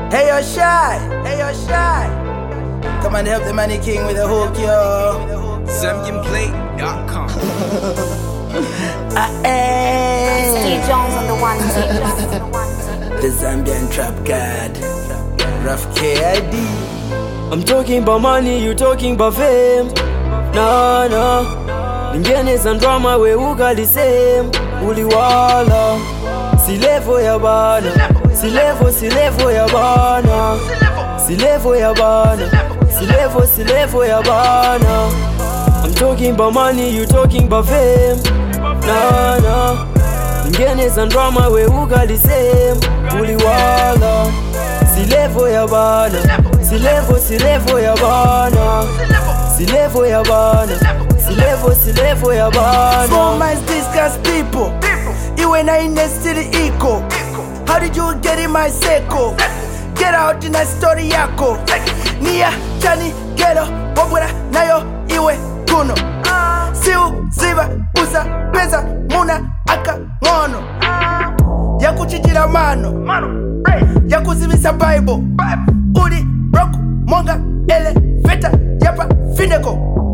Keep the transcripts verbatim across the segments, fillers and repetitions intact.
Hey, you're shy. Hey, you're shy. Come and help the Money King with a hook, yo. Zambian Play dot com. Steve Jones on the one The Zambian Trap God. Rough K I D. I'm talking about money, you talking about fame. Nah, nah. Ningeneza drama we ugali same. Uliwala. Si levo ya bana. Si levo, si levo ya bana. Si levo ya bana. Si levo, si levo ya bana. I'm talking about money, you talking about fame. Nah, nah. Ningeneza drama we ugali same. Uliwala. Si levo ya bana. Si levo, si levo ya bana. Si levo ya bana. Si levo, si levo ya bana. Small minds discuss people. You and I in the city eco. How did you get in my circle? Get out in a story yako. Nia, Chani, Ghetto, Bobura, Nayo, Iwe, Kuno. Siu, Ziva, Uza, Pesa, Muna, Aka, Mono. Yaku chichira mano. Yaku zivisa Bible. Udi, Roku, Monga, Ele, Feta, Yapa, Fineko.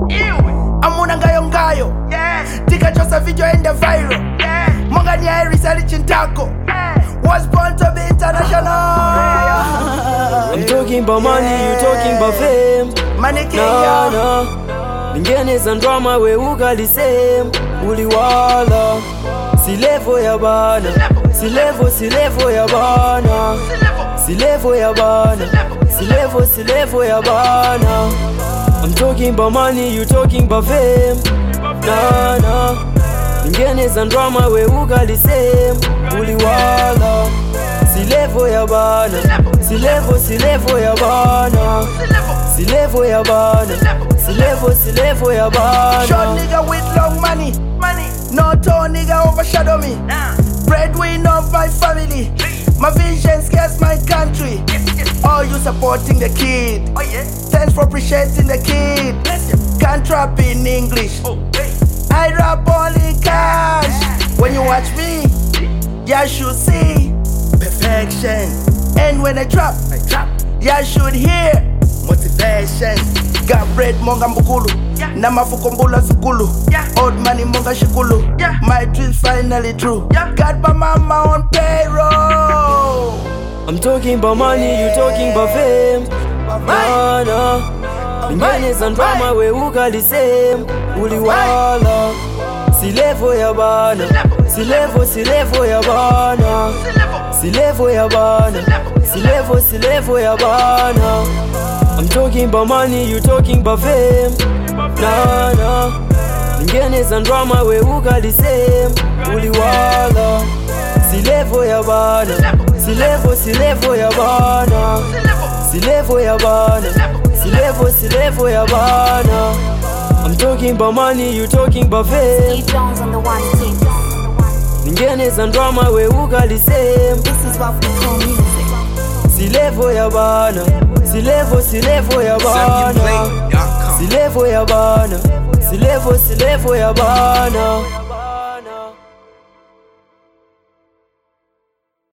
Amuna ngayo ngayo. Tika chosa video ende viral. Monga ni Iris Alichintako. Was born to be international. I'm talking about money, you talking about fame. Money King, Nah, yo. nah. Ningeneza drama we ugali same. Uliwala. Si levo ya bana. Si levo, si levo ya bana. Si levo ya bana. Si levo, si levo ya bana. I'm talking about money, you talking about fame. Nah, nah. Ningeneza drama we ugali same. Uliwala. Si levo ya bana. Si levo, si levo ya bana. Si levo ya bana. Si levo, si levo ya bana. Short nigga with long money. Money. No tall nigga overshadow me. Breadwinner of my family. My vision scares my country. All you supporting the kid. Thanks for appreciating the kid. Can't rap in English. I rap only cash. When you watch me, you should see perfection. And when I drop, I drop. You should hear motivation. Got bread monga mbukulu. Na mafuko mbula sukulu. Old money monga shikulu. My dreams finally true. Got my mama on payroll. I'm talking about money, you talking about fame. Nah, nah. Ningeneza drama we ugali same. Uliwala. Si levo ya bana. Si levo, si levo ya bana. Si levo ya bana. Si levo, si levo ya bana. I'm talking about money, you talking about fame. Nah, nah. Ningeneza drama we ugali same. Uliwala. Si levo ya bana. Si levo, si levo ya bana. Si levo ya bana. Si levo, si levo ya bana. I'm talking about money, you talking about fame. Steve Jones on the one team. Ningeneza drama we ugali same. This is what we call music. Si levo ya bana. Si levo, si levo ya Zambian Play bana. dot com. Si levo ya bana. Si levo, si levo ya bana.